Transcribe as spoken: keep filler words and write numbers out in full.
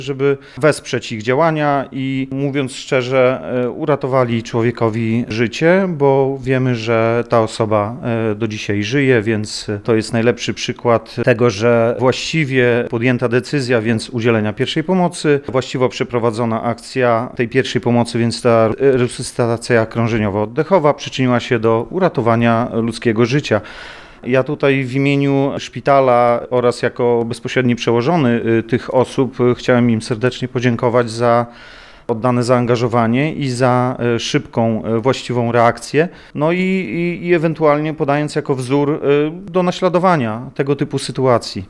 żeby wesprzeć ich działania i mówiąc szczerze, uratowali człowiekowi życie, bo wiemy, że ta osoba do dzisiaj żyje, więc to jest najlepszy przykład tego, że właściwie podjęta decyzja, więc udzielenia pierwszej pomocy, właściwo przeprowadzona akcja tej pierwszej pomocy, więc ta resuscytacja krążeniowo-oddechowa przyczyniła się do uratowania ludzkiego życia. Ja tutaj w imieniu szpitala oraz jako bezpośredni przełożony tych osób chciałem im serdecznie podziękować za oddane zaangażowanie i za szybką, właściwą reakcję, no i, i, i ewentualnie podając jako wzór do naśladowania tego typu sytuacji.